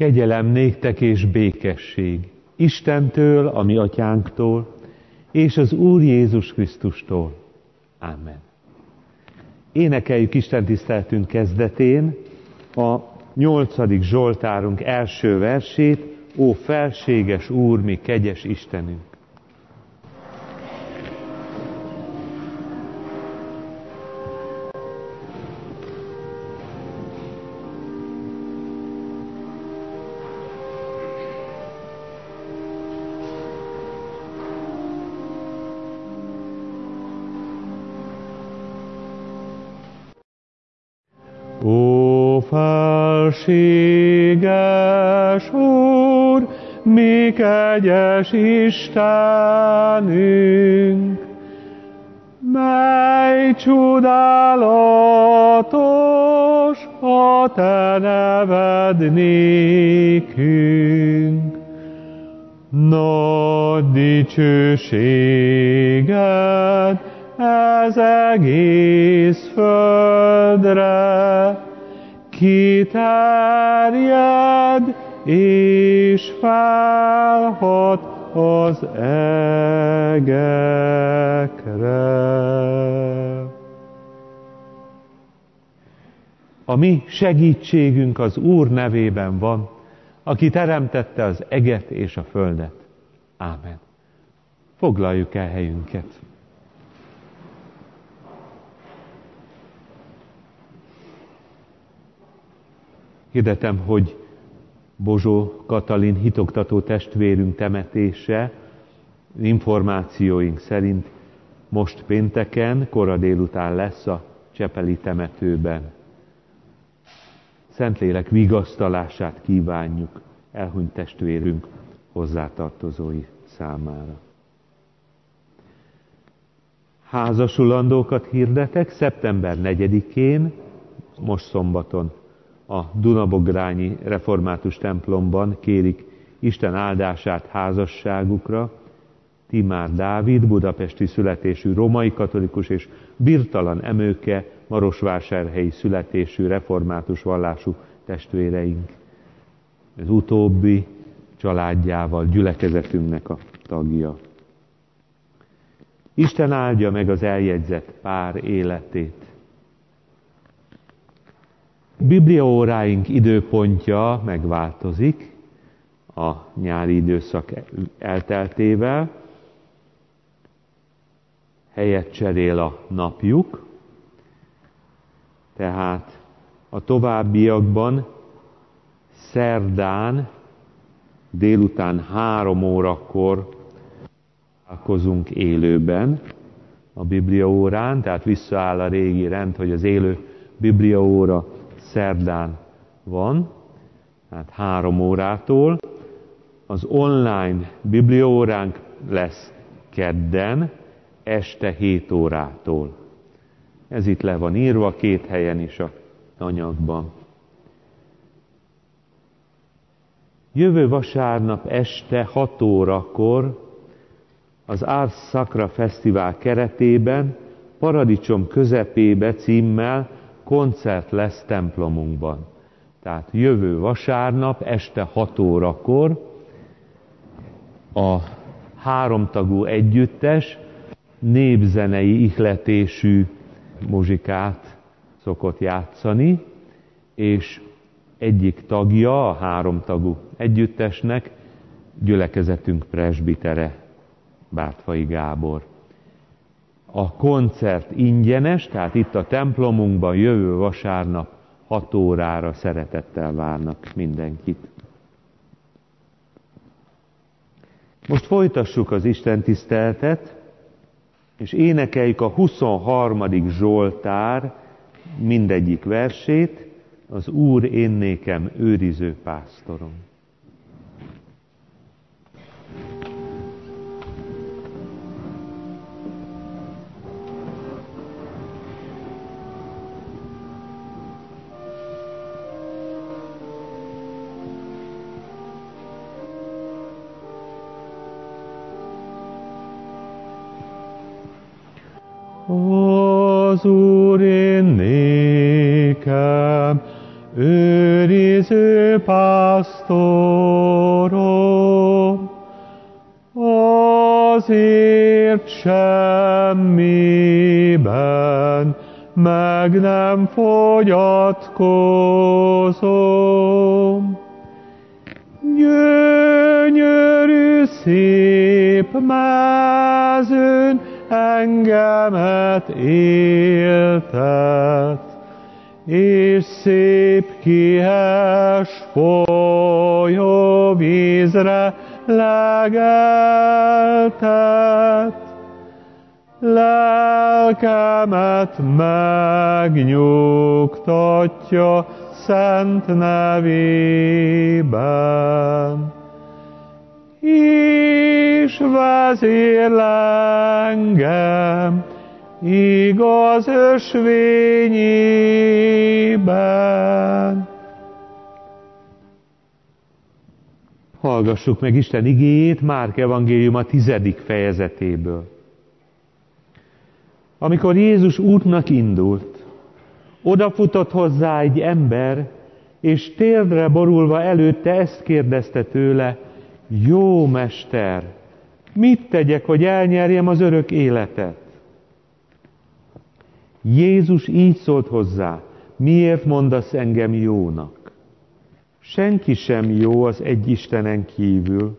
Kegyelem néktek és békesség Istentől, a mi atyánktól, és az Úr Jézus Krisztustól. Amen. Énekeljük Isten tiszteletünk kezdetén a 8. Zsoltárunk első versét, Ó felséges Úr, mi kegyes Istenünk! Ó felséges Úr, mi kegyes Istenünk, mely csodálatos a te neved nékünk. Nagy dicsőséged ez egész földre kiterjed és felhat az egekre. A mi segítségünk az Úr nevében van, aki teremtette az eget és a földet. Ámen. Foglaljuk el helyünket. Hirdetem, hogy Bozsó Katalin hitoktató testvérünk temetése információink szerint most pénteken, kora délután lesz a csepeli temetőben. Szentlélek vigasztalását kívánjuk elhunyt testvérünk hozzátartozói számára. Házasulandókat hirdetek, szeptember 4-én, most szombaton, a Dunabogrányi Református templomban kérik Isten áldását házasságukra Timár Dávid, budapesti születésű római katolikus és Birtalan Emőke, marosvásárhelyi születésű református vallású testvéreink. Az utóbbi családjával, gyülekezetünknek a tagja. Isten áldja meg az eljegyzett pár életét. Bibliaóráink időpontja megváltozik a nyári időszak elteltével. Helyet cserél a napjuk, tehát a továbbiakban szerdán délután 3 órakor találkozunk élőben a bibliaórán, tehát visszaáll a régi rend, hogy az élő bibliaóra szerdán van, tehát 3 órától. Az online bibliaóránk lesz kedden, este 7 órától. Ez itt le van írva 2 helyen is a anyagban. Jövő vasárnap este 6 órakor az Ars Sacra Fesztivál keretében Paradicsom közepébe címmel koncert lesz templomunkban. Tehát jövő vasárnap este 6 órakor a 3 tagú együttes népzenei ihletésű muzsikát szokott játszani, és egyik tagja a 3 tagú együttesnek gyülekezetünk presbitere, Bártfai Gábor. A koncert ingyenes, tehát itt a templomunkban jövő vasárnap 6 órára szeretettel várnak mindenkit. Most folytassuk az istentiszteletet, és énekeljük a 23. Zsoltár mindegyik versét, az Úr én nékem őriző pásztorom. Az Úr én nékem őriző pásztorom, azért semmiben meg nem fogyatkozom. Gyönyörű szép mezőn engemet éltet, és szép kihes folyóvízre legeltet. Lelkemet megnyugtatja szent nevében, és vezérl engem igaz ösvényében. Hallgassuk meg Isten igéjét Márk evangélium a 10. fejezetéből. Amikor Jézus útnak indult, odafutott hozzá egy ember, és térdre borulva előtte ezt kérdezte tőle: Jó mester, mit tegyek, hogy elnyerjem az örök életet? Jézus így szólt hozzá: miért mondasz engem jónak? Senki sem jó az egy Istenen kívül.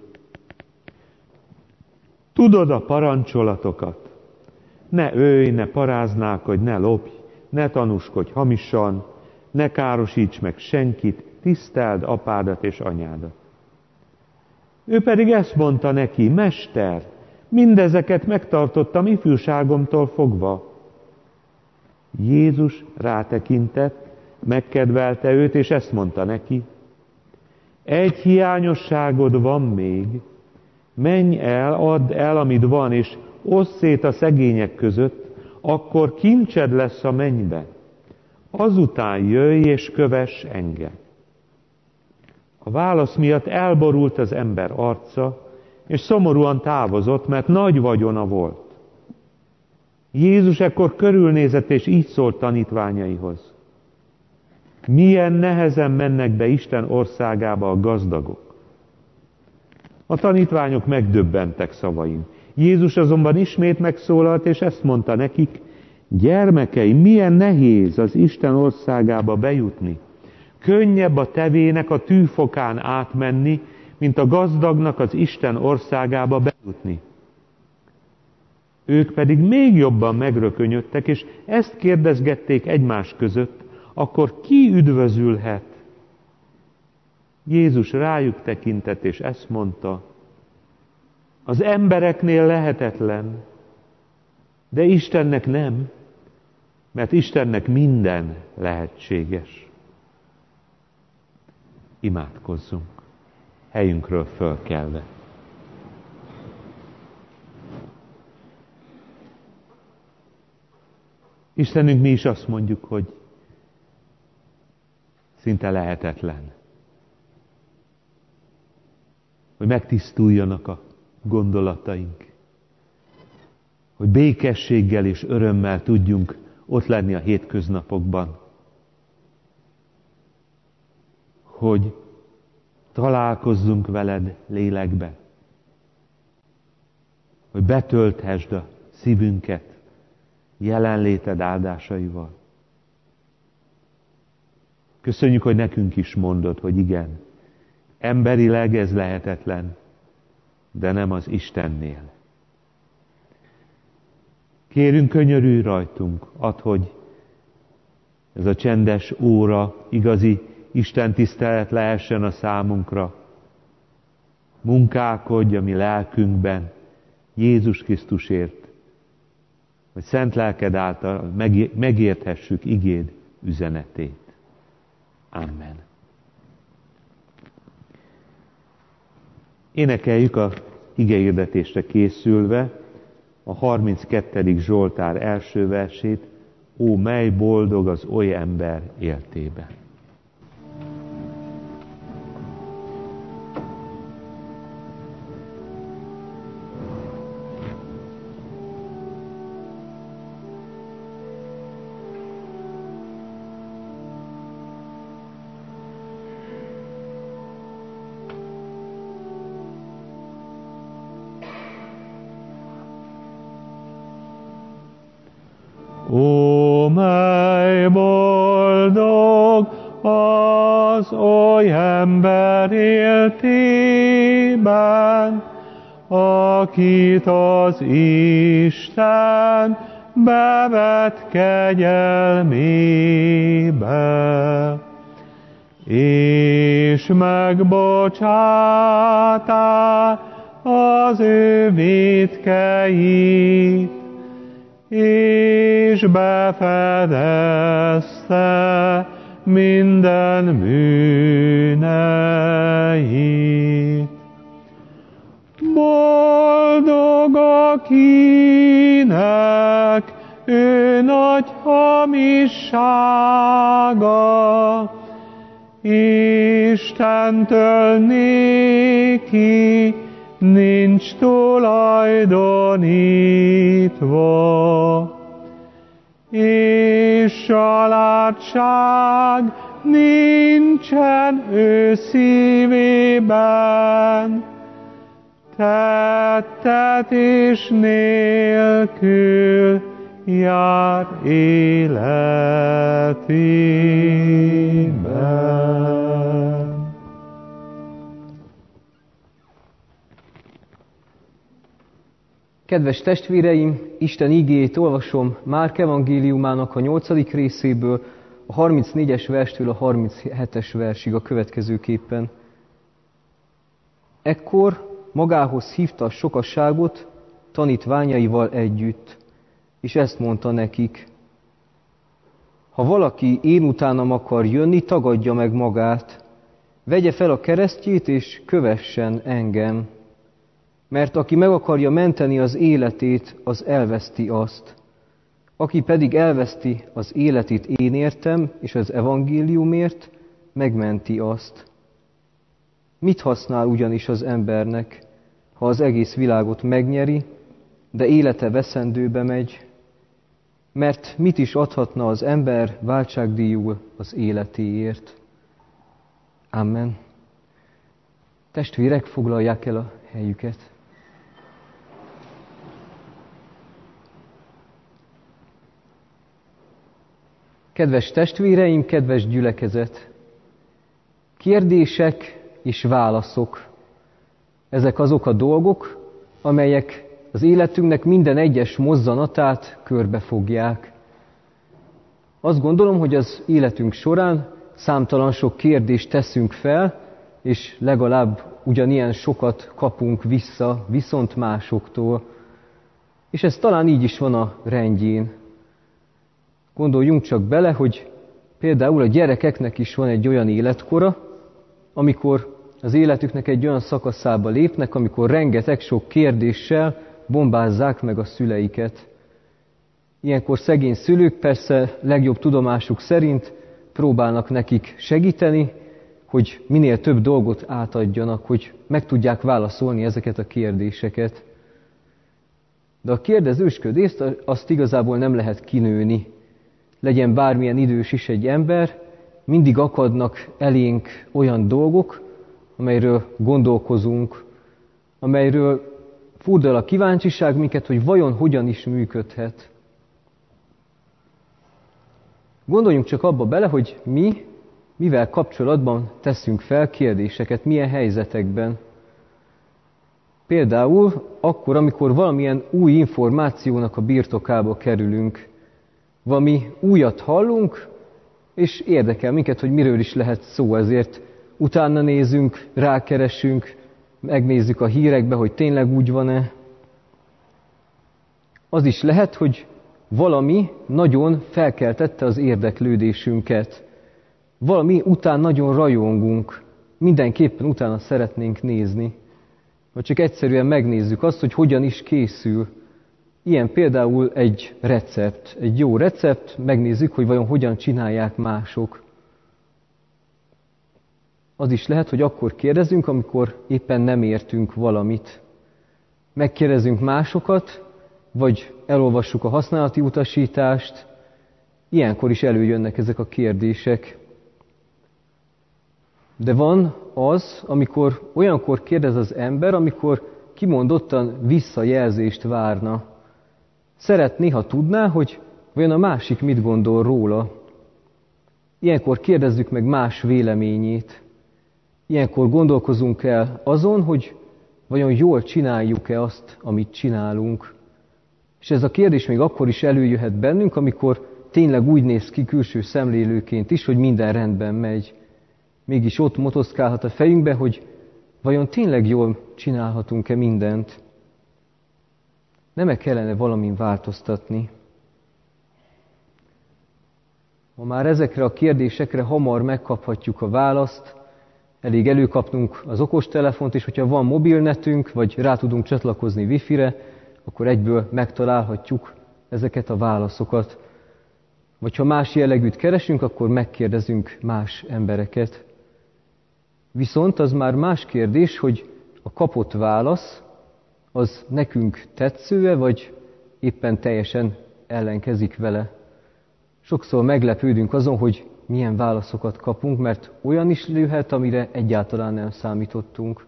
Tudod a parancsolatokat: ne ölj, ne paráználkodj, ne lopj, ne tanúskodj hamisan, ne károsíts meg senkit, tiszteld apádat és anyádat. Ő pedig ezt mondta neki: Mester, mindezeket megtartottam ifjúságomtól fogva. Jézus rátekintett, megkedvelte őt, és ezt mondta neki: egy hiányosságod van még, menj el, add el, amit van, és oszd szét a szegények között, akkor kincsed lesz a mennybe. Azután jöjj és kövess engem. A válasz miatt elborult az ember arca, és szomorúan távozott, mert nagy vagyona volt. Jézus ekkor körülnézett, és így szólt tanítványaihoz: milyen nehezen mennek be Isten országába a gazdagok. A tanítványok megdöbbentek szavain. Jézus azonban ismét megszólalt, és ezt mondta nekik: gyermekeim, milyen nehéz az Isten országába bejutni. Könnyebb a tevének a tűfokán átmenni, mint a gazdagnak az Isten országába bejutni. Ők pedig még jobban megrökönyödtek, és ezt kérdezgették egymás között: akkor ki üdvözülhet? Jézus rájuk tekintett, és ezt mondta: az embereknél lehetetlen, de Istennek nem, mert Istennek minden lehetséges. Imádkozzunk, helyünkről fölkelve. Istenünk, mi is azt mondjuk, hogy szinte lehetetlen, hogy megtisztuljanak a gondolataink, hogy békességgel és örömmel tudjunk ott lenni a hétköznapokban, hogy találkozzunk veled lélekbe, hogy betölthesd a szívünket jelenléted áldásaival. Köszönjük, hogy nekünk is mondod, hogy igen, emberileg ez lehetetlen, de nem az Istennél. Kérünk, könyörülj rajtunk, add, hogy ez a csendes óra igazi Isten tisztelet lehessen a számunkra. Munkálkodj a mi lelkünkben Jézus Krisztusért, hogy szent lelked által megérthessük igéd üzenetét. Amen. Énekeljük a igehirdetésre készülve a 32. Zsoltár első versét: Ó, mely boldog az oly ember éltében. Ó, mely boldog az oly ember életében, akit az Isten bevet kegyelmébe, és megbocsátá az ő vétkeit, és befedezte minden bűneit. Boldog, akinek ő nagy hamissága Istentől néki nincs tulajdonítva, és családság nincsen ő szívében, tettetés nélkül jár életében. Kedves testvéreim, Isten igéjét olvasom Márk evangéliumának a 8. részéből, a 34-es verstől a 37-es versig a következőképpen. Ekkor magához hívta a sokasságot tanítványaival együtt, és ezt mondta nekik: ha valaki én utánam akar jönni, tagadja meg magát, vegye fel a keresztjét, és kövessen engem. Mert aki meg akarja menteni az életét, az elveszti azt. Aki pedig elveszti az életét én értem, és az evangéliumért, megmenti azt. Mit használ ugyanis az embernek, ha az egész világot megnyeri, de élete veszendőbe megy? Mert mit is adhatna az ember váltságdíjul az életéért? Amen. Testvérek, foglalják el a helyüket. Kedves testvéreim, kedves gyülekezet! Kérdések és válaszok. Ezek azok a dolgok, amelyek az életünknek minden egyes mozzanatát körbefogják. Azt gondolom, hogy az életünk során számtalan sok kérdést teszünk fel, és legalább ugyanilyen sokat kapunk vissza, viszont másoktól. És ez talán így is van a rendjén. Gondoljunk csak bele, hogy például a gyerekeknek is van egy olyan életkora, amikor az életüknek egy olyan szakaszába lépnek, amikor rengeteg sok kérdéssel bombázzák meg a szüleiket. Ilyenkor szegény szülők persze legjobb tudomásuk szerint próbálnak nekik segíteni, hogy minél több dolgot átadjanak, hogy meg tudják válaszolni ezeket a kérdéseket. De a kérdezősködést azt igazából nem lehet kinőni. Legyen bármilyen idős is egy ember, mindig akadnak elénk olyan dolgok, amelyről gondolkozunk, amelyről furdal a kíváncsiság minket, hogy vajon hogyan is működhet. Gondoljunk csak abba bele, hogy mi mivel kapcsolatban teszünk fel kérdéseket, milyen helyzetekben. Például akkor, amikor valamilyen új információnak a birtokába kerülünk, valami újat hallunk, és érdekel minket, hogy miről is lehet szó, ezért utána nézünk, rákeresünk, megnézzük a hírekbe, hogy tényleg úgy van-e. Az is lehet, hogy valami nagyon felkeltette az érdeklődésünket. Valami után nagyon rajongunk, mindenképpen utána szeretnénk nézni. Vagy csak egyszerűen megnézzük azt, hogy hogyan is készül. Ilyen például egy recept, egy jó recept, megnézzük, hogy vajon hogyan csinálják mások. Az is lehet, hogy akkor kérdezünk, amikor éppen nem értünk valamit. Megkérdezünk másokat, vagy elolvassuk a használati utasítást, ilyenkor is előjönnek ezek a kérdések. De van az, amikor olyankor kérdez az ember, amikor kimondottan visszajelzést várna. Szeretné, ha tudná, hogy vajon a másik mit gondol róla? Ilyenkor kérdezzük meg más véleményét. Ilyenkor gondolkozunk el azon, hogy vajon jól csináljuk-e azt, amit csinálunk. És ez a kérdés még akkor is előjöhet bennünk, amikor tényleg úgy néz ki külső szemlélőként is, hogy minden rendben megy. Mégis ott motoszkálhat a fejünkbe, hogy vajon tényleg jól csinálhatunk-e mindent? Nem-e kellene valamin változtatni? Ha már ezekre a kérdésekre hamar megkaphatjuk a választ, elég előkapnunk az okostelefont, és hogyha van mobilnetünk, vagy rá tudunk csatlakozni Wi-Fi-re, akkor egyből megtalálhatjuk ezeket a válaszokat. Vagy ha más jellegűt keresünk, akkor megkérdezünk más embereket. Viszont az már más kérdés, hogy a kapott válasz az nekünk tetsző-e, vagy éppen teljesen ellenkezik vele. Sokszor meglepődünk azon, hogy milyen válaszokat kapunk, mert olyan is jöhet, amire egyáltalán nem számítottunk.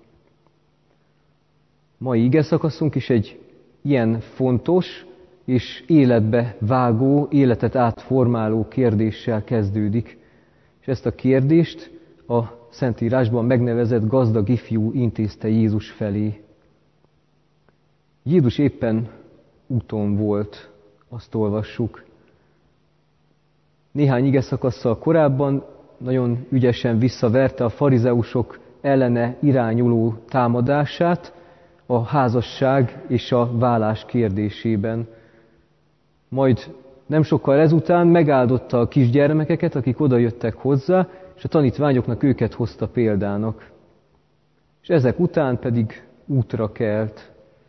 Mai igeszakaszunk is egy ilyen fontos és életbe vágó, életet átformáló kérdéssel kezdődik. És ezt a kérdést a Szentírásban megnevezett gazdag ifjú intézte Jézus felé. Jézus éppen úton volt, azt olvassuk. Néhány igeszakasszal korábban nagyon ügyesen visszaverte a farizeusok ellene irányuló támadását a házasság és a válás kérdésében. Majd nem sokkal ezután megáldotta a kisgyermekeket, akik odajöttek hozzá, és a tanítványoknak őket hozta példának. És ezek után pedig útra kelt.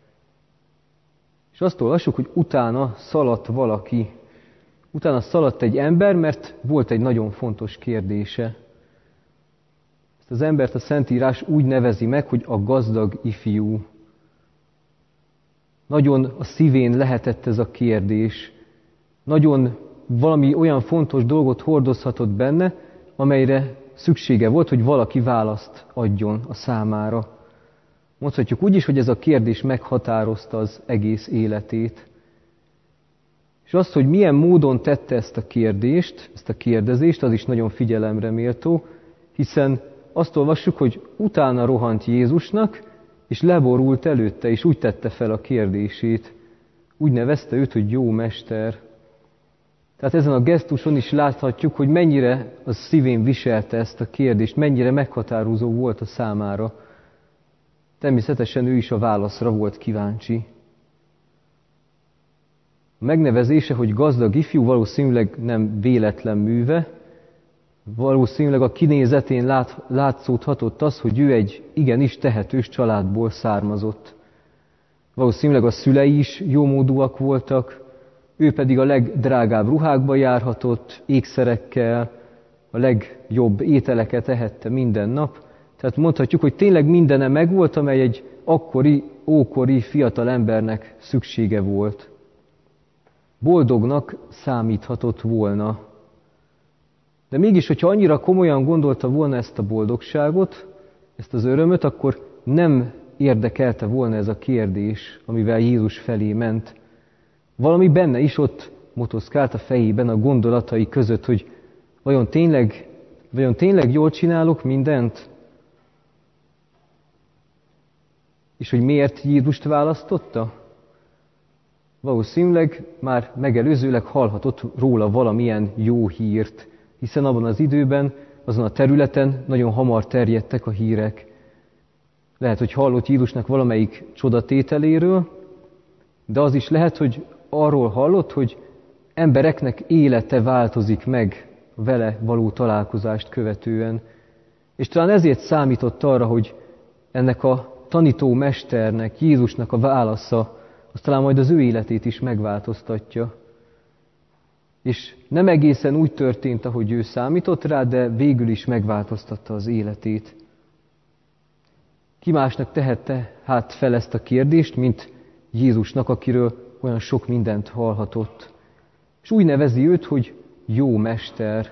És azt olvassuk, hogy utána szaladt valaki. Utána szaladt egy ember, mert volt egy nagyon fontos kérdése. Ezt az embert a Szentírás úgy nevezi meg, hogy a gazdag ifjú. Nagyon a szívén lehetett ez a kérdés. Nagyon valami olyan fontos dolgot hordozhatott benne, amelyre szüksége volt, hogy valaki választ adjon a számára. Mondhatjuk úgy is, hogy ez a kérdés meghatározta az egész életét. És azt, hogy milyen módon tette ezt a kérdést, ezt a kérdezést, az is nagyon figyelemre méltó, hiszen azt olvassuk, hogy utána rohant Jézusnak, és leborult előtte, és úgy tette fel a kérdését. Úgy nevezte őt, hogy jó mester. Tehát ezen a gesztuson is láthatjuk, hogy mennyire a szívén viselte ezt a kérdést, mennyire meghatározó volt a számára. Természetesen ő is a válaszra volt kíváncsi. A megnevezése, hogy gazdag ifjú, valószínűleg nem véletlen műve. Valószínűleg a kinézetén látszódhatott az, hogy ő egy igenis tehetős családból származott. Valószínűleg a szülei is jómódúak voltak, ő pedig a legdrágább ruhákba járhatott, ékszerekkel, a legjobb ételeket ehette minden nap. Tehát mondhatjuk, hogy tényleg mindene megvolt, amely egy akkori, ókori fiatal embernek szüksége volt. Boldognak számíthatott volna. De mégis, hogyha annyira komolyan gondolta volna ezt a boldogságot, ezt az örömöt, akkor nem érdekelte volna ez a kérdés, amivel Jézus felé ment. Valami benne is ott motoszkált a fejében, a gondolatai között, hogy vajon tényleg jól csinálok mindent? És hogy miért Jézust választotta? Valószínűleg már megelőzőleg hallhatott róla valamilyen jó hírt, hiszen abban az időben, azon a területen nagyon hamar terjedtek a hírek. Lehet, hogy hallott Jézusnak valamelyik csodatételéről, de az is lehet, hogy arról hallott, hogy embereknek élete változik meg vele való találkozást követően. És talán ezért számított arra, hogy ennek a tanító mesternek, Jézusnak a válasza, az talán majd az ő életét is megváltoztatja. És nem egészen úgy történt, ahogy ő számított rá, de végül is megváltoztatta az életét. Ki másnak tehette hát fel ezt a kérdést, mint Jézusnak, akiről olyan sok mindent hallhatott. És úgy nevezi őt, hogy jó mester.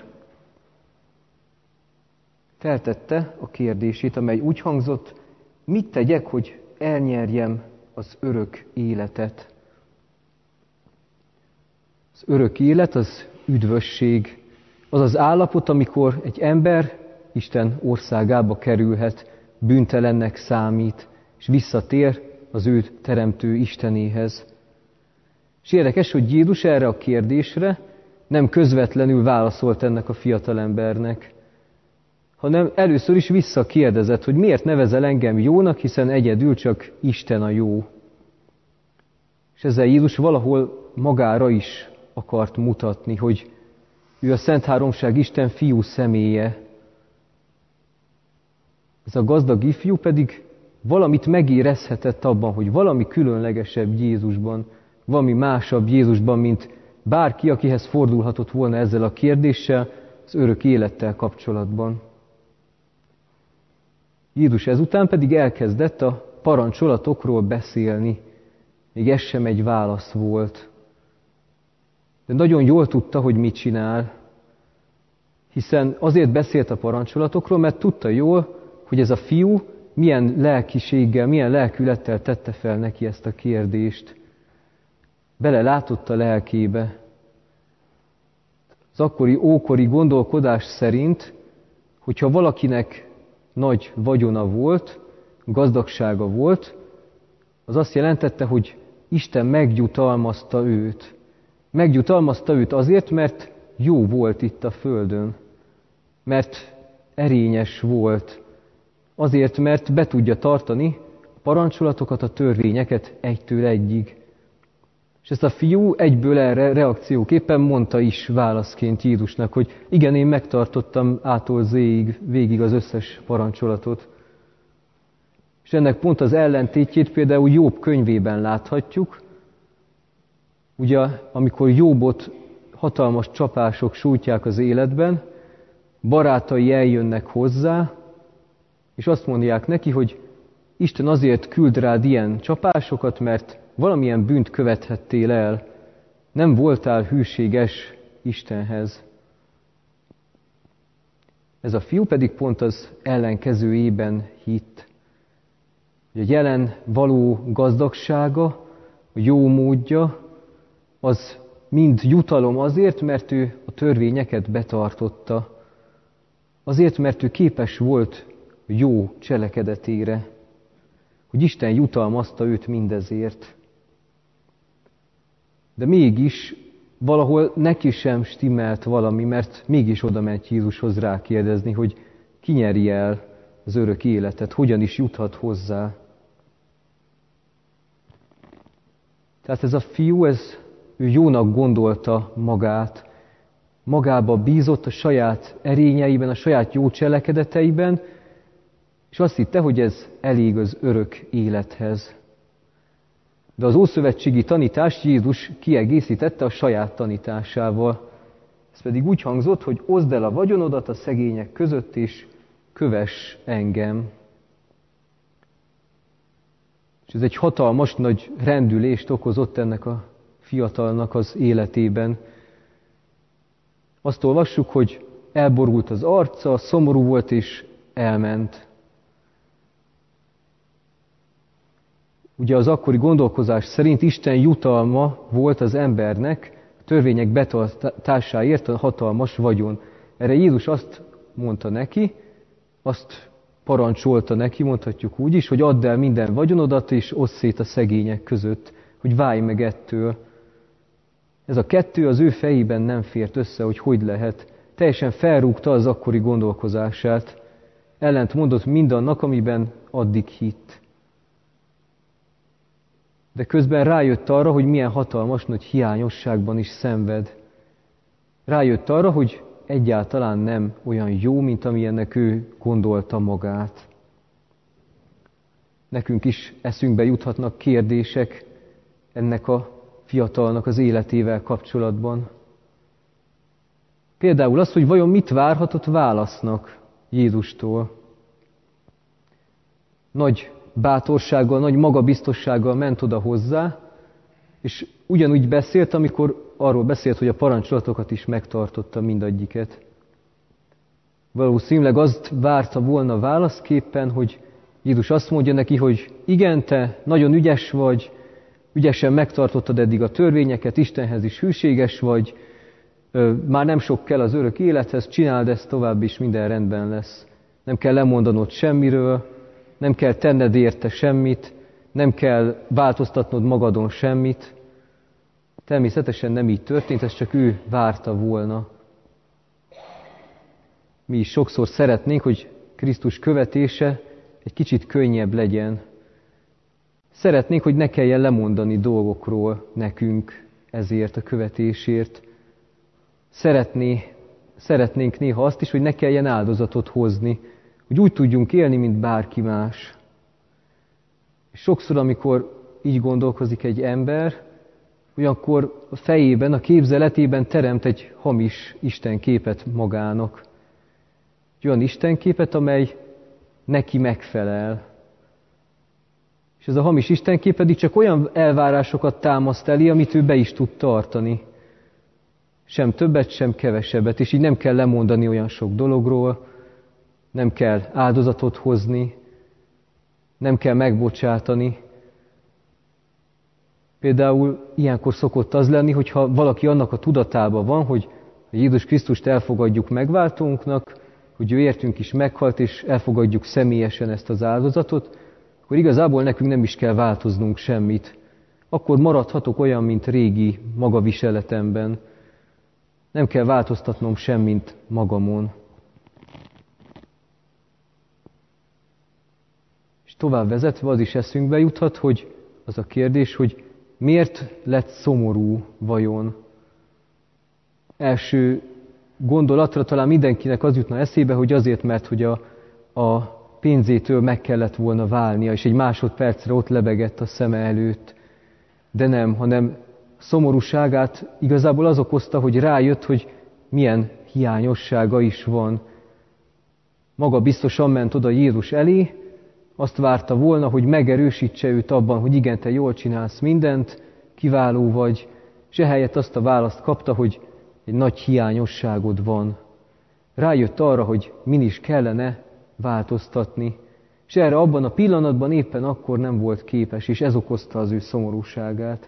Feltette a kérdését, amely úgy hangzott, mit tegyek, hogy elnyerjem az örök életet. Az örök élet, az üdvösség, az az állapot, amikor egy ember Isten országába kerülhet, bűntelennek számít, és visszatér az ő teremtő Istenéhez. És érdekes, hogy Jézus erre a kérdésre nem közvetlenül válaszolt ennek a fiatalembernek, hanem először is visszakérdezett, hogy miért nevezel engem jónak, hiszen egyedül csak Isten a jó. És ezzel Jézus valahol magára is akart mutatni, hogy ő a Szent Háromság Isten fiú személye. Ez a gazdag ifjú pedig valamit megérezhetett abban, hogy valami különlegesebb Jézusban, valami másabb Jézusban, mint bárki, akihez fordulhatott volna ezzel a kérdéssel, az örök élettel kapcsolatban. Jézus ezután pedig elkezdett a parancsolatokról beszélni. Még ez sem egy válasz volt. De nagyon jól tudta, hogy mit csinál, hiszen azért beszélt a parancsolatokról, mert tudta jól, hogy ez a fiú milyen lelkiséggel, milyen lelkülettel tette fel neki ezt a kérdést. Belelátott a lelkébe. Az akkori ókori gondolkodás szerint, hogyha valakinek nagy vagyona volt, gazdagsága volt, az azt jelentette, hogy Isten megjutalmazta őt. Megjutalmazta őt azért, mert jó volt itt a földön, mert erényes volt, azért, mert be tudja tartani a parancsolatokat, a törvényeket egytől egyig. És ezt a fiú egyből erre reakcióképpen mondta is válaszként Jézusnak, hogy igen, én megtartottam A-tól Z-ig, végig az összes parancsolatot. És ennek pont az ellentétjét például Jobb könyvében láthatjuk. Ugye, amikor Jobbot hatalmas csapások sújtják az életben, barátai eljönnek hozzá, és azt mondják neki, hogy Isten azért küld rád ilyen csapásokat, mert valamilyen bűnt követhettél el, nem voltál hűséges Istenhez. Ez a fiú pedig pont az ellenkezőjében hitt. Hogy a jelen való gazdagsága, a jó módja, az mind jutalom azért, mert ő a törvényeket betartotta. Azért, mert ő képes volt jó cselekedetére, hogy Isten jutalmazta őt mindezért. De mégis valahol neki sem stimmelt valami, mert mégis oda ment Jézushoz rákérdezni, hogy ki nyeri el az örök életet, hogyan is juthat hozzá. Tehát ez a fiú, ő jónak gondolta magát, magába bízott a saját erényeiben, a saját jó cselekedeteiben, és azt hitte, hogy ez elég az örök élethez. De az ószövetségi tanítást Jézus kiegészítette a saját tanításával. Ez pedig úgy hangzott, hogy oszd el a vagyonodat a szegények között, és kövess engem. És ez egy hatalmas nagy rendülést okozott ennek a fiatalnak az életében. Azt olvassuk, hogy elborult az arca, szomorú volt és elment. Ugye az akkori gondolkozás szerint Isten jutalma volt az embernek a törvények betartásáért a hatalmas vagyon. Erre Jézus azt mondta neki, azt parancsolta neki, mondhatjuk úgy is, hogy add el minden vagyonodat és osszd szét a szegények között, hogy válj meg ettől. Ez a kettő az ő fejében nem fért össze, hogy lehet. Teljesen felrúgta az akkori gondolkozását. Ellent mondott mindannak, amiben addig hitt. De közben rájött arra, hogy milyen hatalmas nagy hiányosságban is szenved. Rájött arra, hogy egyáltalán nem olyan jó, mint amilyennek ő gondolta magát. Nekünk is eszünkbe juthatnak kérdések ennek a fiatalnak az életével kapcsolatban. Például az, hogy vajon mit várhatott válasznak Jézustól. Nagy bátorsággal, nagy magabiztossággal ment oda hozzá, és ugyanúgy beszélt, amikor arról beszélt, hogy a parancsolatokat is megtartotta mindegyiket. Valószínűleg azt várta volna válaszképpen, hogy Jézus azt mondja neki, hogy igen, te nagyon ügyes vagy, ügyesen megtartottad eddig a törvényeket, Istenhez is hűséges vagy, már nem sok kell az örök élethez, csináld ezt tovább is, minden rendben lesz. Nem kell lemondanod semmiről, nem kell tenned érte semmit, nem kell változtatnod magadon semmit. Természetesen nem így történt, ez csak ő várta volna. Mi is sokszor szeretnénk, hogy Krisztus követése egy kicsit könnyebb legyen. Szeretnénk, hogy ne kelljen lemondani dolgokról nekünk ezért a követésért. Szeretnénk néha azt is, hogy ne kelljen áldozatot hozni, hogy úgy tudjunk élni, mint bárki más. És sokszor, amikor így gondolkozik egy ember, olyankor a fejében, a képzeletében teremt egy hamis istenképet magának. Egy olyan istenképet, amely neki megfelel. És ez a hamis istenkép pedig csak olyan elvárásokat támaszt elé, amit ő be is tud tartani. Sem többet, sem kevesebbet, és így nem kell lemondani olyan sok dologról, nem kell áldozatot hozni, nem kell megbocsátani. Például ilyenkor szokott az lenni, hogyha valaki annak a tudatában van, hogy Jézus Krisztust elfogadjuk megváltónknak, hogy ő értünk is meghalt, és elfogadjuk személyesen ezt az áldozatot, akkor igazából nekünk nem is kell változnunk semmit. Akkor maradhatok olyan, mint régi magaviseletemben. Nem kell változtatnom semmit magamon. És tovább vezetve az is eszünkbe juthat, hogy az a kérdés, hogy miért lett szomorú vajon? Első gondolatra talán mindenkinek az jutna eszébe, hogy azért, mert hogy a pénzétől meg kellett volna válnia, és egy másodpercre ott lebegett a szeme előtt. De nem, hanem szomorúságát igazából az okozta, hogy rájött, hogy milyen hiányossága is van. Maga biztosan ment oda Jézus elé, azt várta volna, hogy megerősítse őt abban, hogy igen, te jól csinálsz mindent, kiváló vagy, és ehelyett azt a választ kapta, hogy egy nagy hiányosságod van. Rájött arra, hogy min is kellene változtatni, és erre abban a pillanatban éppen akkor nem volt képes, és ez okozta az ő szomorúságát.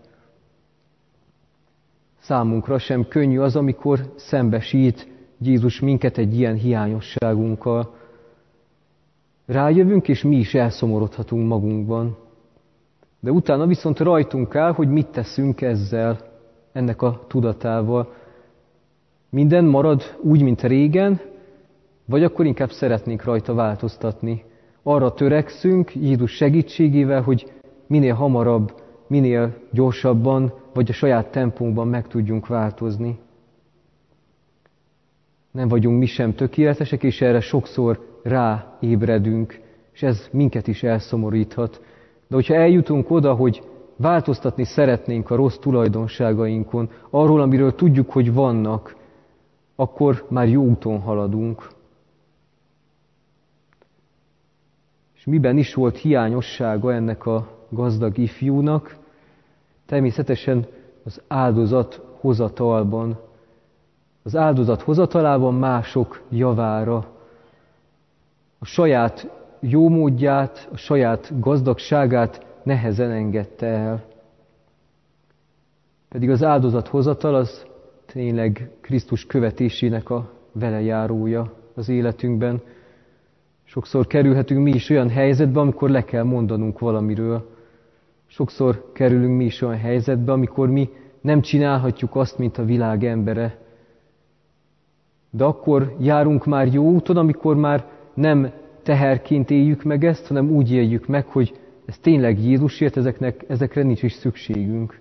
Számunkra sem könnyű az, amikor szembesít Jézus minket egy ilyen hiányosságunkkal. Rájövünk, és mi is elszomorodhatunk magunkban. De utána viszont rajtunk áll, hogy mit teszünk ezzel, ennek a tudatával. Minden marad úgy, mint régen, vagy akkor inkább szeretnénk rajta változtatni. Arra törekszünk Jézus segítségével, hogy minél hamarabb, minél gyorsabban, vagy a saját tempónkban meg tudjunk változni. Nem vagyunk mi sem tökéletesek, és erre sokszor ráébredünk, és ez minket is elszomoríthat. De hogyha eljutunk oda, hogy változtatni szeretnénk a rossz tulajdonságainkon, arról, amiről tudjuk, hogy vannak, akkor már jó úton haladunk. És miben is volt hiányossága ennek a gazdag ifjúnak? Természetesen az áldozat hozatalban. Az áldozat hozatalában mások javára. A saját jómódját, a saját gazdagságát nehezen engedte el. Pedig az áldozat hozatal az tényleg Krisztus követésének a velejárója az életünkben. Sokszor kerülhetünk mi is olyan helyzetbe, amikor le kell mondanunk valamiről. Sokszor kerülünk mi is olyan helyzetbe, amikor mi nem csinálhatjuk azt, mint a világ embere. De akkor járunk már jó úton, amikor már nem teherként éljük meg ezt, hanem úgy éljük meg, hogy ez tényleg Jézusért, ezekre nincs is szükségünk.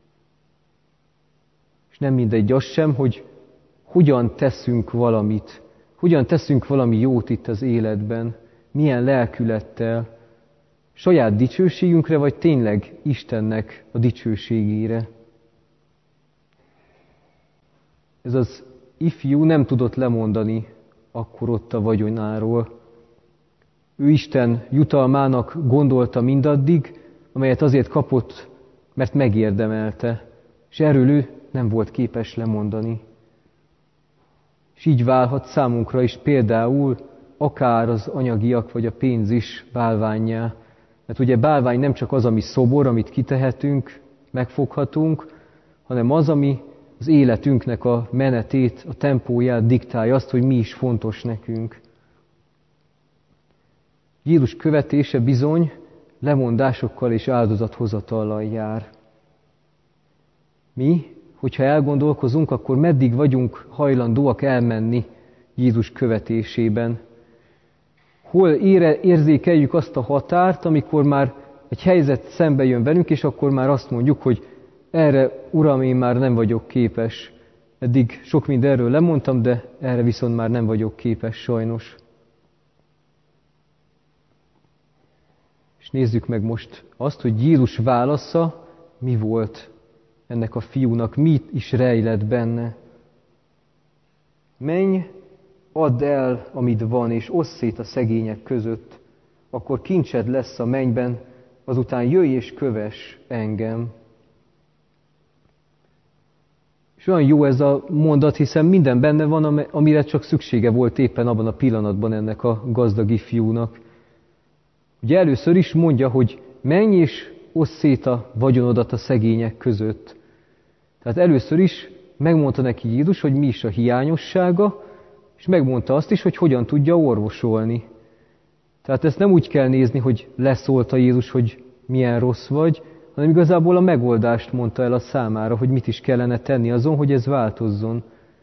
És nem mindegy az sem, hogy hogyan teszünk valamit, hogyan teszünk valami jót itt az életben, milyen lelkülettel, saját dicsőségünkre, vagy tényleg Istennek a dicsőségére. Ez az ifjú nem tudott lemondani akkor ott a vagyonáról. Ő Isten jutalmának gondolta mindaddig, amelyet azért kapott, mert megérdemelte, és erről ő nem volt képes lemondani. És így válhat számunkra is például akár az anyagiak vagy a pénz is bálvánnyá. Mert ugye bálvány nem csak az, ami szobor, amit kitehetünk, megfoghatunk, hanem az, ami az életünknek a menetét, a tempóját diktálja, azt, hogy mi is fontos nekünk. Jézus követése bizony lemondásokkal és áldozathozatallal jár. Mi, hogyha elgondolkozunk, akkor meddig vagyunk hajlandóak elmenni Jézus követésében? Hol érzékeljük azt a határt, amikor már egy helyzet szembe jön velünk, és akkor már azt mondjuk, hogy erre, Uram, én már nem vagyok képes. Eddig sok mindenről lemondtam, de erre viszont már nem vagyok képes sajnos. És nézzük meg most azt, hogy Jézus válasza mi volt ennek a fiúnak, mi is rejlett benne. Menj, add el, amit van, és osszd szét a szegények között, akkor kincsed lesz a mennyben, azután jöjj és kövess engem. És olyan jó ez a mondat, hiszen minden benne van, amire csak szüksége volt éppen abban a pillanatban ennek a gazdag ifjúnak. Ugye először is mondja, hogy menj és osszd szét a vagyonodat a szegények között. Tehát először is megmondta neki Jézus, hogy mi is a hiányossága, és megmondta azt is, hogy hogyan tudja orvosolni. Tehát ezt nem úgy kell nézni, hogy leszólta Jézus, hogy milyen rossz vagy, hanem igazából a megoldást mondta el a számára, hogy mit is kellene tenni azon, hogy ez változzon.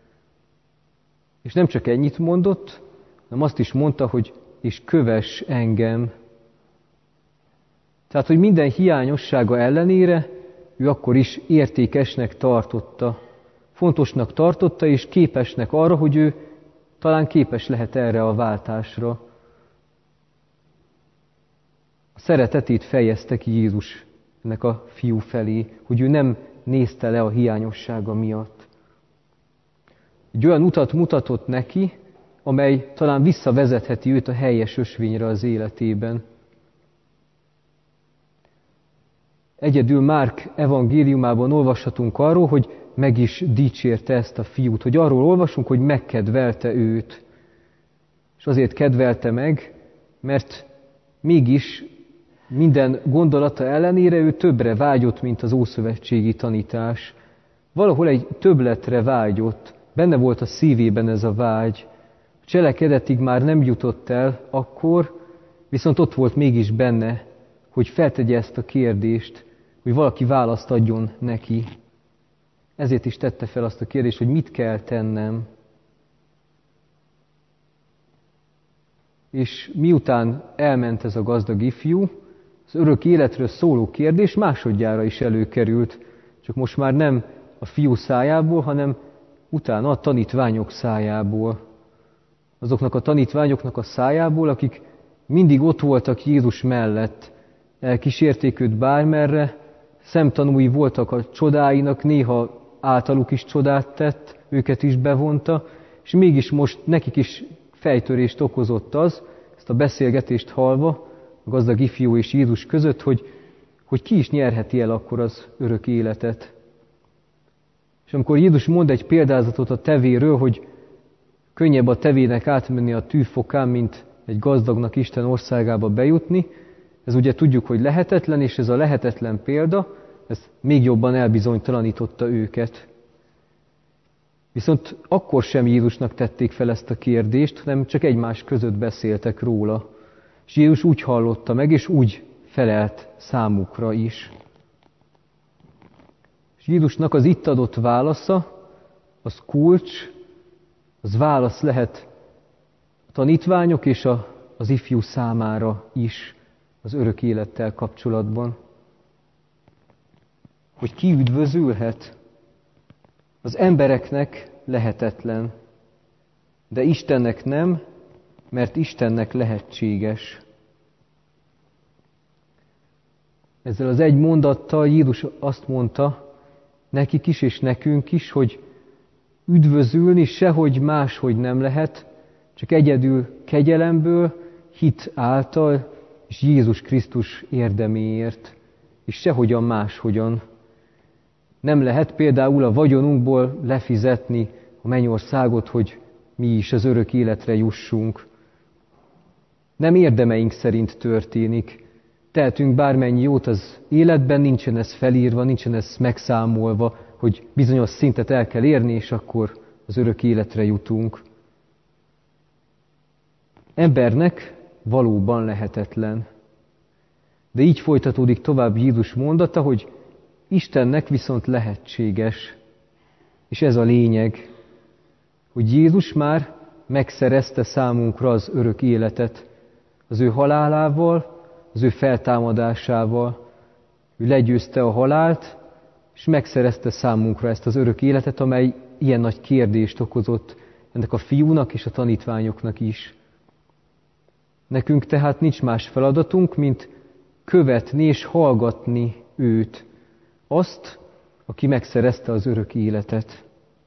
És nem csak ennyit mondott, hanem azt is mondta, hogy és kövess engem. Tehát, hogy minden hiányossága ellenére ő akkor is értékesnek tartotta, fontosnak tartotta, és képesnek arra, hogy ő talán képes lehet erre a váltásra. A szeretetét fejezte ki Jézus ennek a fiú felé, hogy ő nem nézte le a hiányossága miatt. Egy olyan utat mutatott neki, amely talán visszavezetheti őt a helyes ösvényre az életében. Egyedül Márk evangéliumában olvashatunk arról, hogy meg is dicsérte ezt a fiút, hogy arról olvasunk, hogy megkedvelte őt. És azért kedvelte meg, mert mégis minden gondolata ellenére ő többre vágyott, mint az ószövetségi tanítás. Valahol egy többletre vágyott, benne volt a szívében ez a vágy. A cselekedetig már nem jutott el akkor, viszont ott volt mégis benne, hogy feltegye ezt a kérdést, hogy valaki választ adjon neki. Ezért is tette fel azt a kérdést, hogy mit kell tennem. És miután elment ez a gazdag ifjú, az örök életről szóló kérdés másodjára is előkerült, csak most már nem a fiú szájából, hanem utána a tanítványok szájából. Azoknak a tanítványoknak a szájából, akik mindig ott voltak Jézus mellett, elkísérték őt bármerre, szemtanúi voltak a csodáinak, néha általuk is csodát tett, őket is bevonta, és mégis most nekik is fejtörést okozott az, ezt a beszélgetést hallva, a gazdag ifjú és Jézus között, hogy ki is nyerheti el akkor az örök életet. És amikor Jézus mond egy példázatot a tevéről, hogy könnyebb a tevének átmenni a tűfokán, mint egy gazdagnak Isten országába bejutni, ez ugye tudjuk, hogy lehetetlen, és ez a lehetetlen példa, ez még jobban elbizonytalanította őket. Viszont akkor sem Jézusnak tették fel ezt a kérdést, hanem csak egymás között beszéltek róla. És Jézus úgy hallotta meg, és úgy felelt számukra is. És Jézusnak az itt adott válasza, az kulcs, az válasz lehet a tanítványok és az ifjú számára is az örök élettel kapcsolatban. Hogy ki üdvözülhet? Az embereknek lehetetlen, de Istennek nem, mert Istennek lehetséges. Ezzel az egy mondattal Jézus azt mondta nekik is és nekünk is, hogy üdvözülni sehogy máshogy nem lehet, csak egyedül kegyelemből, hit által és Jézus Krisztus érdeméért, és sehogyan máshogyan. Nem lehet például a vagyonunkból lefizetni a mennyországot, hogy mi is az örök életre jussunk. Nem érdemeink szerint történik, tehetünk bármennyi jót az életben, nincsen ez felírva, nincsen ez megszámolva, hogy bizonyos szintet el kell érni, és akkor az örök életre jutunk. Embernek valóban lehetetlen. De így folytatódik tovább Jézus mondata, hogy Istennek viszont lehetséges. És ez a lényeg, hogy Jézus már megszerezte számunkra az örök életet, az ő halálával, az ő feltámadásával. Ő legyőzte a halált, és megszerezte számunkra ezt az örök életet, amely ilyen nagy kérdést okozott ennek a fiúnak és a tanítványoknak is. Nekünk tehát nincs más feladatunk, mint követni és hallgatni őt, azt, aki megszerezte az örök életet.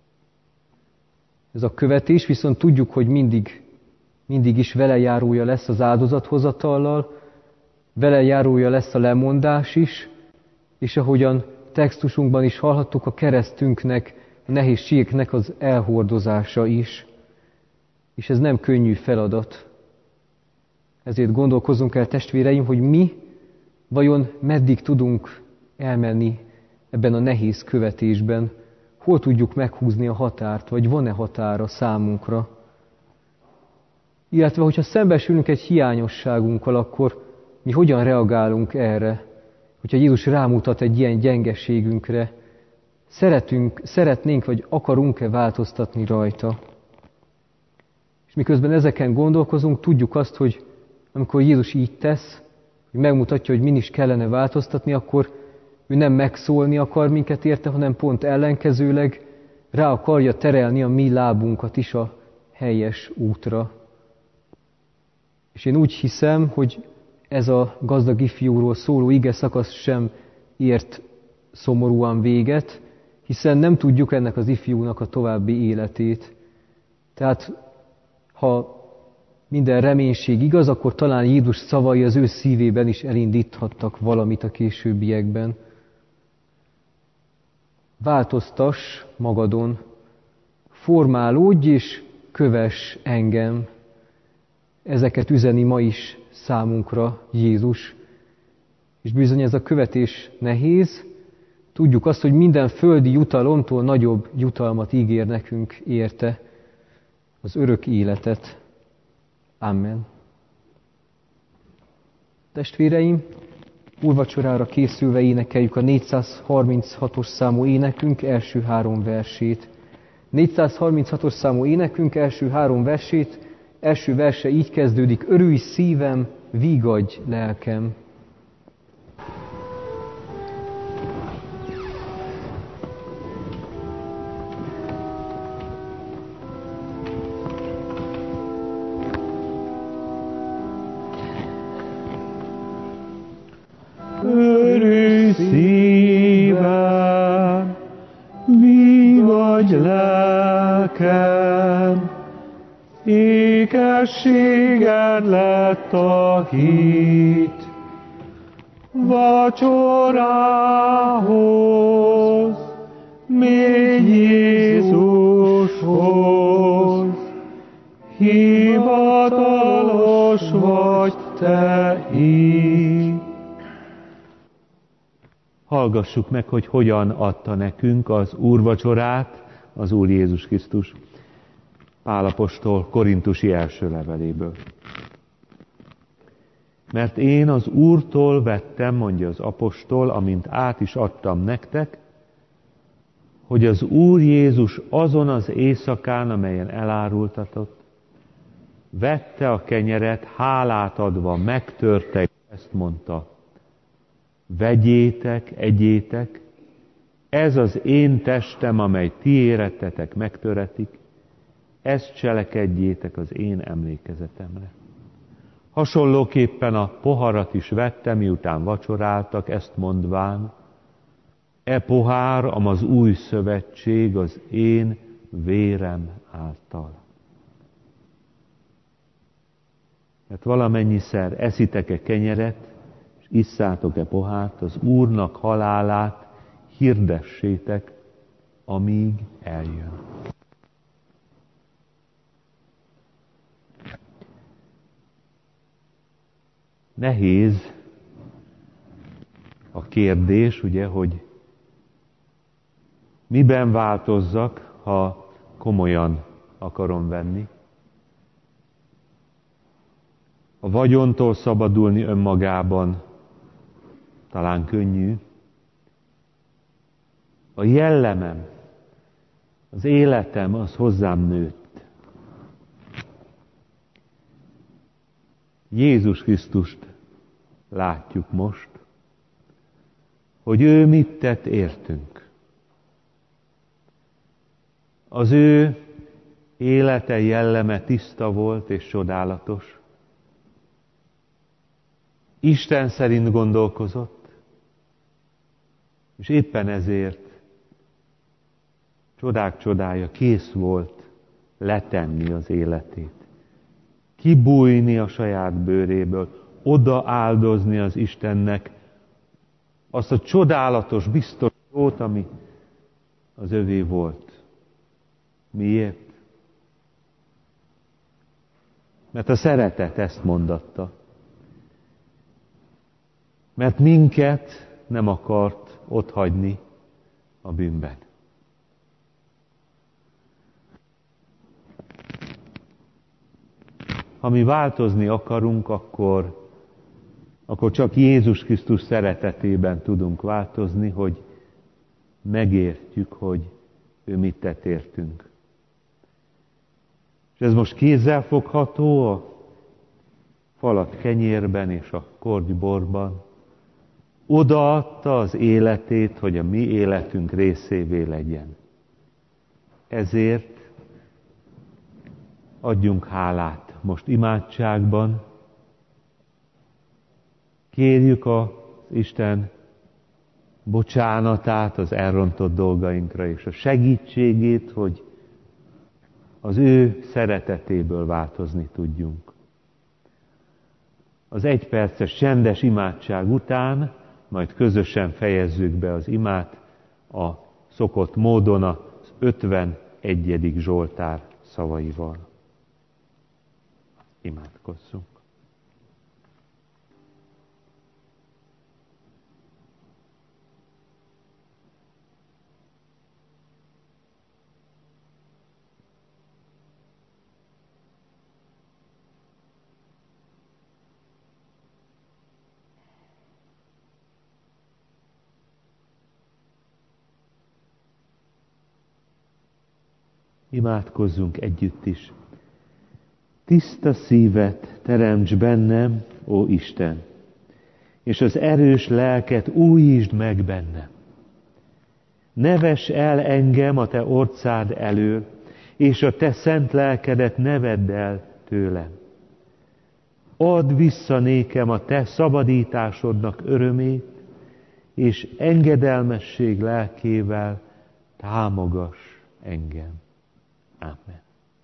Ez a követés viszont tudjuk, hogy mindig is velejárója lesz az áldozathozatallal, velejárója lesz a lemondás is, és ahogyan textusunkban is hallhattuk, a keresztünknek, a nehézségeknek az elhordozása is. És ez nem könnyű feladat. Ezért gondolkozzunk el, testvéreim, hogy mi vajon meddig tudunk elmenni ebben a nehéz követésben, hol tudjuk meghúzni a határt, vagy van-e határa számunkra. Illetve, hogyha szembesülünk egy hiányosságunkkal, akkor mi hogyan reagálunk erre? Hogyha Jézus rámutat egy ilyen gyengeségünkre, szeretnénk, vagy akarunk-e változtatni rajta? És miközben ezeken gondolkozunk, tudjuk azt, hogy amikor Jézus így tesz, hogy megmutatja, hogy min is kellene változtatni, akkor ő nem megszólni akar minket érte, hanem pont ellenkezőleg rá akarja terelni a mi lábunkat is a helyes útra. És én úgy hiszem, hogy ez a gazdag ifjúról szóló ige szakasz sem ért szomorúan véget, hiszen nem tudjuk ennek az ifjúnak a további életét. Tehát, ha minden reménység igaz, akkor talán Jézus szavai az ő szívében is elindíthattak valamit a későbbiekben. Változtass magadon, formálódj és kövess engem. Ezeket üzeni ma is számunkra Jézus. És bizony ez a követés nehéz. Tudjuk azt, hogy minden földi jutalomtól nagyobb jutalmat ígér nekünk érte, az örök életet. Amen. Testvéreim, úrvacsorára készülve énekeljük a 436-os számú énekünk első 3 versét. 436-os számú énekünk első 3 versét, első verse így kezdődik: örülj szívem, vígadj lelkem. Örülj szívem, vígadj lelkem, ékességed lett a hit. Vacsorához, mégy Jézushoz, hivatalos vagy te így. Hallgassuk meg, hogy hogyan adta nekünk az úrvacsorát az Úr Jézus Krisztus. Pál apostol korintusi első leveléből. Mert én az Úrtól vettem, mondja az apostol, amint át is adtam nektek, hogy az Úr Jézus azon az éjszakán, amelyen elárultatott, vette a kenyeret, hálát adva, megtörte, és ezt mondta: vegyétek, egyétek, ez az én testem, amely ti érettetek megtöretik, ezt cselekedjétek az én emlékezetemre. Hasonlóképpen a poharat is vette, miután vacsoráltak, ezt mondván: e pohár, az új szövetség az én vérem által. Mert valamennyiszer eszitek-e kenyeret, és isszátok-e pohárt, az Úrnak halálát hirdessétek, amíg eljön. Nehéz a kérdés, ugye, hogy miben változzak, ha komolyan akarom venni. A vagyontól szabadulni önmagában talán könnyű. A jellemem, az életem, az hozzám nőtt. Jézus Krisztust látjuk most, hogy ő mit tett értünk. Az ő élete, jelleme tiszta volt és csodálatos. Isten szerint gondolkozott, és éppen ezért csodák csodája kész volt letenni az életét. Kibújni a saját bőréből, odaáldozni az Istennek azt a csodálatos, biztos jót, ami az övé volt. Miért? Mert a szeretet ezt mondatta. Mert minket nem akart otthagyni a bűnben. Ha mi változni akarunk, akkor csak Jézus Krisztus szeretetében tudunk változni, hogy megértjük, hogy ő mit tett értünk. És ez most kézzelfogható a falat kenyérben és a kortyborban. Odaadta az életét, hogy a mi életünk részévé legyen. Ezért adjunk hálát most imádságban. Kérjük az Isten bocsánatát az elrontott dolgainkra, és a segítségét, hogy az ő szeretetéből változni tudjunk. Az 1 perces csendes imádság után majd közösen fejezzük be az imát a szokott módon az 51. Zsoltár szavaival. Imádkozzunk. Imádkozzunk együtt is. Tiszta szívet teremts bennem, ó Isten, és az erős lelket újítsd meg bennem. Ne vess el engem a te orcád elől, és a te szent lelkedet ne vedd el tőlem. Add vissza nékem a te szabadításodnak örömét, és engedelmesség lelkével támogass engem. Amen.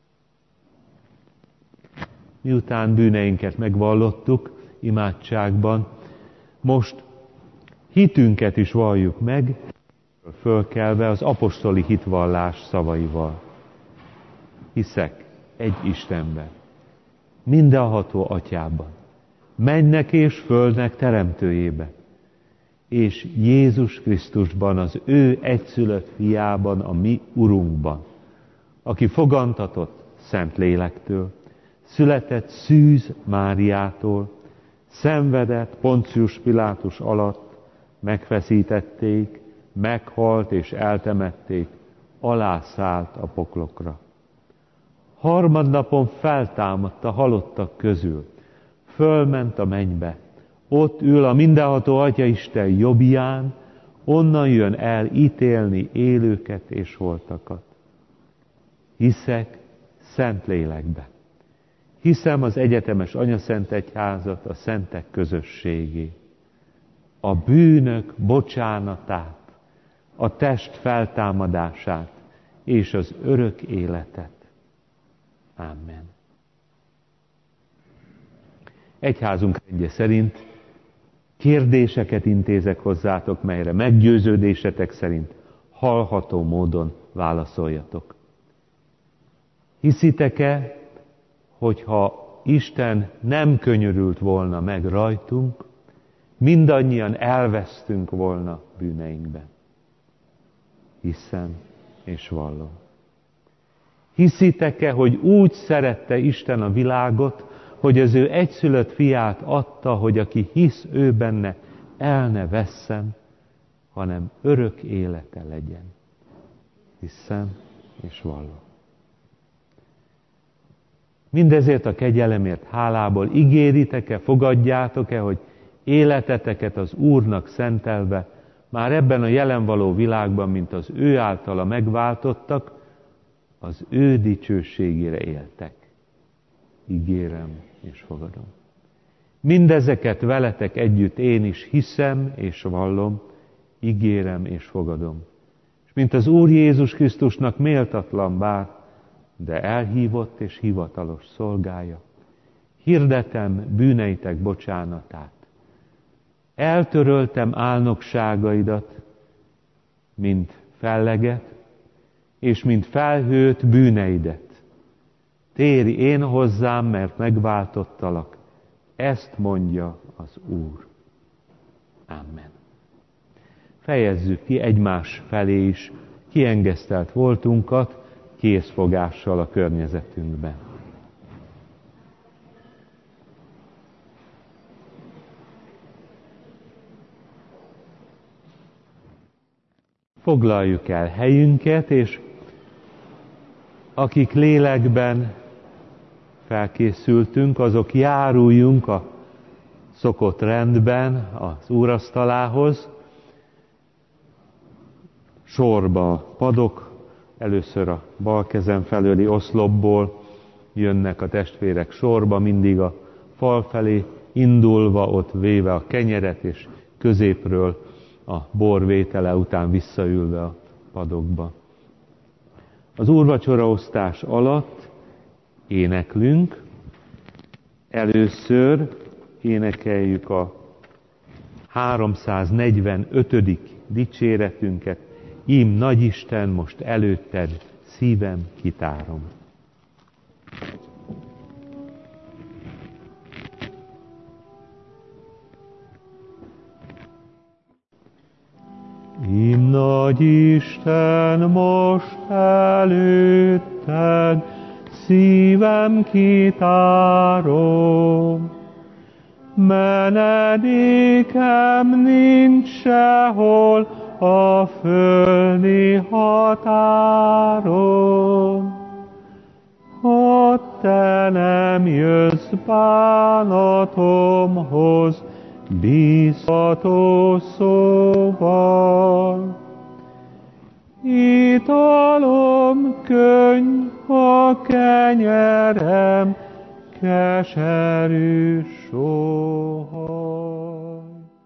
Miután bűneinket megvallottuk imádságban, most hitünket is valljuk meg, fölkelve az apostoli hitvallás szavaival. Hiszek egy Istenben, mindenható Atyában, mennek és földnek teremtőjében, és Jézus Krisztusban, az ő egyszülött fiában, a mi Urunkban, aki fogantatott Szent Lélektől, született Szűz Máriától, szenvedett Poncius Pilátus alatt, megfeszítették, meghalt és eltemették, alászállt a poklokra. Harmadnapon feltámadt a halottak közül, fölment a mennybe, ott ül a mindenható Atya Isten jobbján, onnan jön el ítélni élőket és holtakat. Hiszek Szent Lélekbe. Hiszem az egyetemes Anyaszent Egyházat, a szentek közösségét, a bűnök bocsánatát, a test feltámadását és az örök életet. Amen. Egyházunk rendje szerint kérdéseket intézek hozzátok, melyre meggyőződésetek szerint hallható módon válaszoljatok. Hiszitek-e, hogyha Isten nem könyörült volna meg rajtunk, mindannyian elvesztünk volna bűneinkben. Hiszem és vallom. Hiszitek-e, hogy úgy szerette Isten a világot, hogy az ő egyszülött fiát adta, hogy aki hisz ő benne, el ne vesszen, hanem örök élete legyen. Hiszem és vallom. Mindezért a kegyelemért hálából ígéritek-e, fogadjátok-e, hogy életeteket az Úrnak szentelve, már ebben a jelen való világban, mint az ő általa megváltottak, az ő dicsőségére éltek. Ígérem és fogadom. Mindezeket veletek együtt én is hiszem és vallom, ígérem és fogadom. És mint az Úr Jézus Krisztusnak méltatlan bár, de elhívott és hivatalos szolgája, hirdetem bűneitek bocsánatát. Eltöröltem álnokságaidat, mint felleget, és mint felhőt bűneidet. Térj én hozzám, mert megváltottalak. Ezt mondja az Úr. Amen. Fejezzük ki egymás felé is kiengesztelt voltunkat készfogással a környezetünkben. Foglaljuk el helyünket, és akik lélekben felkészültünk, azok járuljunk a szokott rendben az úrasztalához. Sorba a padok, először a bal kezem felőli oszlopból jönnek a testvérek sorba, mindig a fal felé indulva, ott véve a kenyeret, és középről a borvétele után visszaülve a padokba. Az úrvacsoraosztás alatt éneklünk. Először énekeljük a 345. dicséretünket. Ím nagyisten, most előtted szívem kitárom. Ím nagyisten, most előtted szívem kitárom. Menedékem nincs sehol a földi határon. Ha te nem jössz bánatomhoz, bízható szóval. Italom könny, a kenyerem, keserű sóhaj.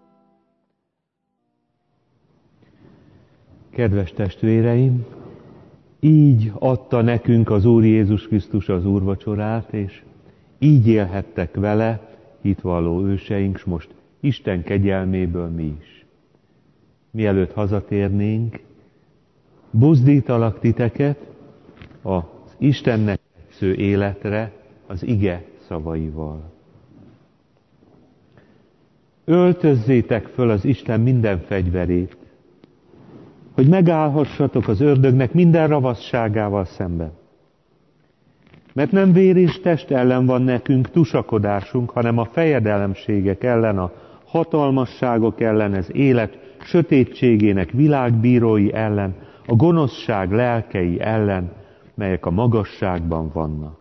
Kedves testvéreim, így adta nekünk az Úr Jézus Krisztus az úrvacsorát, és így élhettek vele hitvalló őseink, s most Isten kegyelméből mi is. Mielőtt hazatérnénk, buzdítalak titeket az Istennek tetsző életre az ige szavaival. Öltözzétek föl az Isten minden fegyverét, hogy megállhassatok az ördögnek minden ravasságával szemben. Mert nem vér és test ellen van nekünk tusakodásunk, hanem a fejedelemségek ellen, a hatalmasságok ellen, az élet sötétségének világbírói ellen, a gonoszság lelkei ellen, melyek a magasságban vannak.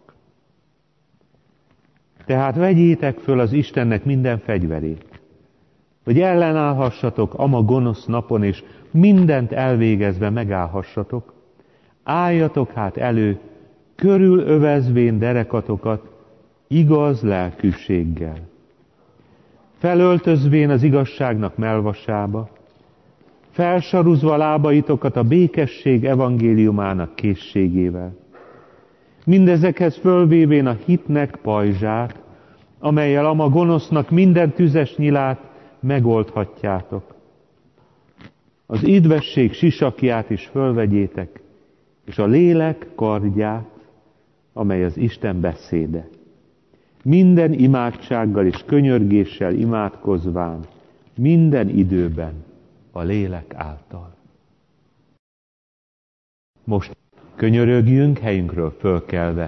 Tehát vegyétek föl az Istennek minden fegyverét, hogy ellenállhassatok ama gonosz napon, és mindent elvégezve megállhassatok. Álljatok hát elő, körülövezvén derekatokat igaz lelkűséggel. Felöltözvén az igazságnak melvasába, felsaruzva lábaitokat a békesség evangéliumának készségével. Mindezekhez fölvévén a hitnek pajzsát, amellyel ama gonosznak minden tüzes nyilát megoldhatjátok. Az édvesség sisakját is fölvegyétek, és a lélek kardját, amely az Isten beszéde. Minden imádsággal és könyörgéssel imádkozván minden időben a lélek által. Most könyörögjünk helyünkről fölkelve.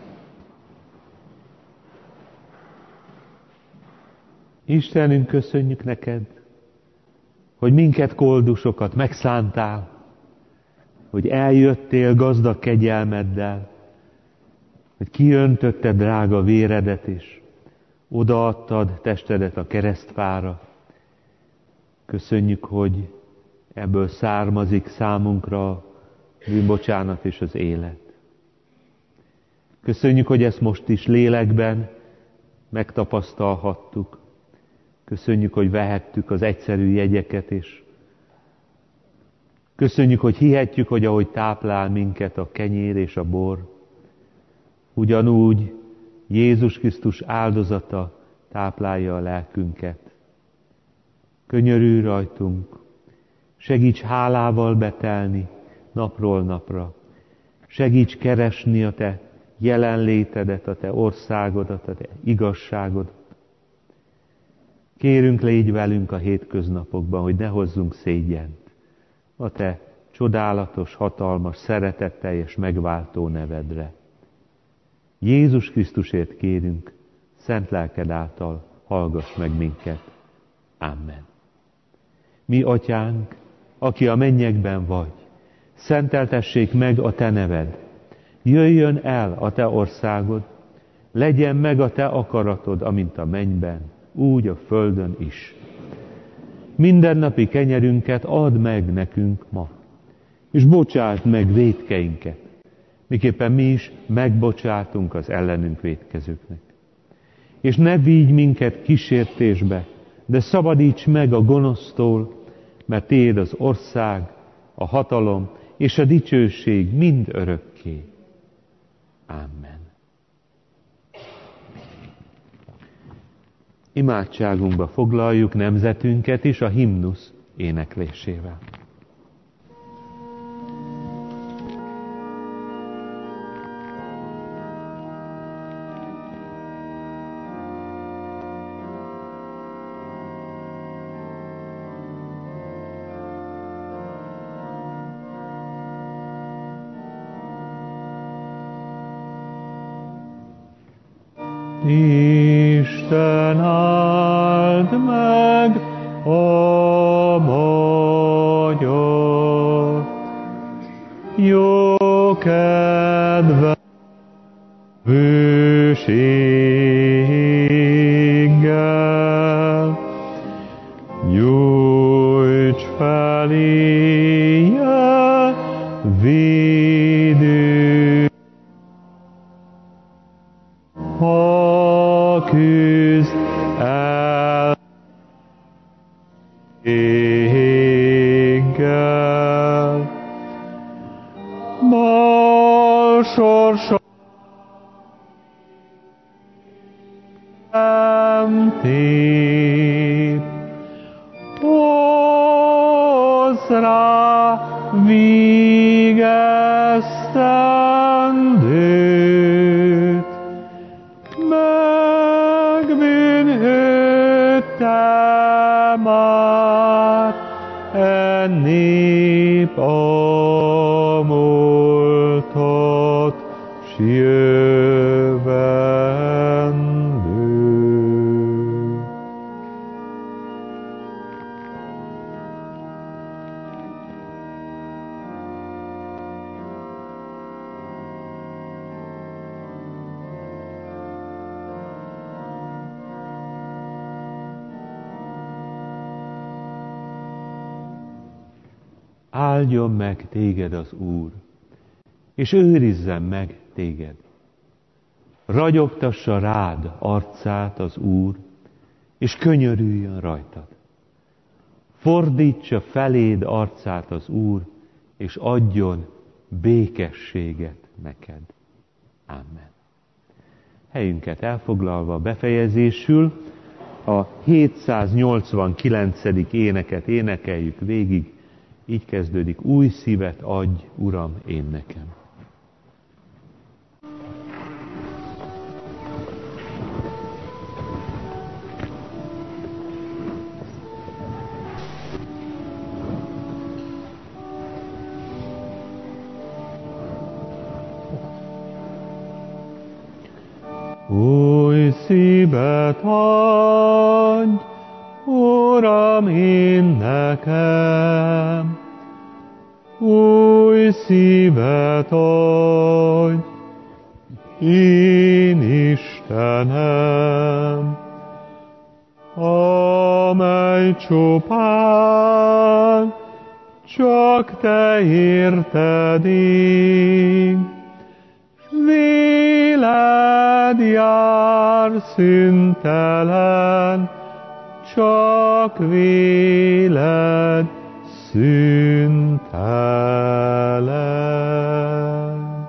Istenünk, köszönjük neked, hogy minket koldusokat megszántál, hogy eljöttél gazdag kegyelmeddel, hogy kiöntötted drága véredet, és odaadtad testedet a keresztfára. Köszönjük, hogy ebből származik számunkra a bűnbocsánat és az élet. Köszönjük, hogy ezt most is lélekben megtapasztalhattuk. Köszönjük, hogy vehettük az egyszerű jegyeket, és köszönjük, hogy hihetjük, hogy ahogy táplál minket a kenyér és a bor, ugyanúgy Jézus Krisztus áldozata táplálja a lelkünket. Könyörülj rajtunk, segíts hálával betelni napról napra, segíts keresni a te jelenlétedet, a te országodat, a te igazságodat. Kérünk, légy velünk a hétköznapokban, hogy ne hozzunk szégyent a te csodálatos, hatalmas, szeretetteljes, megváltó nevedre. Jézus Krisztusért kérünk, szent lelked által hallgass meg minket. Amen. Mi, Atyánk, aki a mennyekben vagy, szenteltessék meg a te neved. Jöjjön el a te országod, legyen meg a te akaratod, amint a mennyben, úgy a földön is. Mindennapi kenyerünket add meg nekünk ma, és bocsáld meg vétkeinket, miképpen mi is megbocsátunk az ellenünk vétkezőknek. És ne vigy minket kísértésbe, de szabadíts meg a gonosztól, mert tiéd az ország, a hatalom és a dicsőség mind örökké. Amen. Imádságunkba foglaljuk nemzetünket is a himnusz éneklésével. Isten áld meg a magyar, jó kedve bőséggel, nyújts feléje védő, ha küzd el éggel, bal sorsa nem tér, hozz rá végeztendőt, megbűnhődte már e nép a múltat s jövendőt. Áldjon meg téged az Úr, és őrizzen meg téged. Ragyogtassa rád arcát az Úr, és könyörüljön rajtad. Fordítsa feléd arcát az Úr, és adjon békességet neked. Amen. Helyünket elfoglalva befejezésül a 789. éneket énekeljük végig. Így kezdődik: új szívet adj, Uram, én nekem. Új szívet adj, Uram, én nekem, új szívet adj, én Istenem, amely csupán csak te érted ég, véled jár szüntelen, csak véled szüntelen.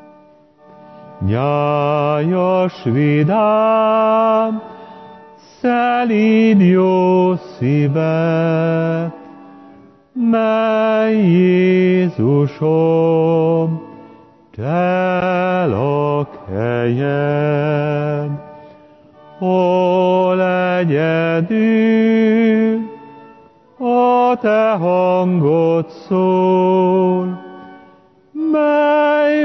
Nyájas vidám, szelíd jó szívet, mely Jézusom, te lakhelyed, hol egyedül a te hangod szól, mely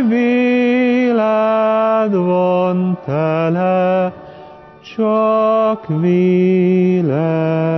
véled van tele, csak véled